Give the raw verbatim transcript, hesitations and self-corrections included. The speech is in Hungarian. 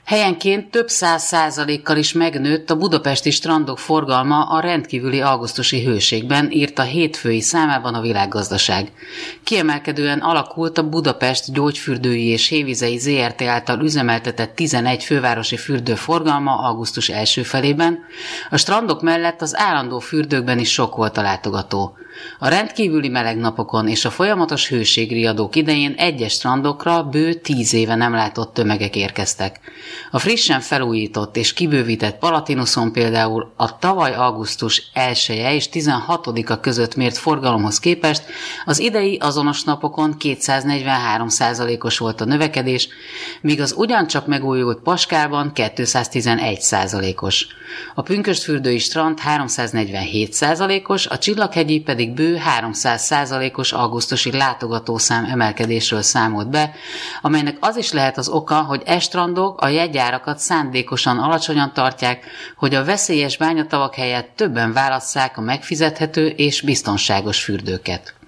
Helyenként több száz százalékkal is megnőtt a budapesti strandok forgalma a rendkívüli augusztusi hőségben, írta hétfői számában a Világgazdaság. Kiemelkedően alakult a Budapest Gyógyfürdői és Hévizei zé er té által üzemeltetett tizenegy fővárosi fürdő forgalma augusztus első felében, a strandok mellett az állandó fürdőkben is sok volt a látogató. A rendkívüli meleg napokon és a folyamatos hőségriadók idején egyes strandokra bő tíz éve nem látott tömegek érkeztek. A frissen felújított és kibővített Palatinuson például a tavaly augusztus elseje és tizenhatodika között mért forgalomhoz képest az idei azonos napokon kétszáznegyvenhárom százalékos volt a növekedés, míg az ugyancsak megújult Paskálban kétszáztizenegy százalékos. A pünkösdfürdői strand háromszáznegyvenhét százalékos, a Csillaghegyi pedig bő háromszáz százalékos augusztusi látogatószám emelkedésről számolt be, amelynek az is lehet az oka, hogy e strandok a jegyárakat szándékosan alacsonyan tartják, hogy a veszélyes bányatavak helyett többen válasszák a megfizethető és biztonságos fürdőket.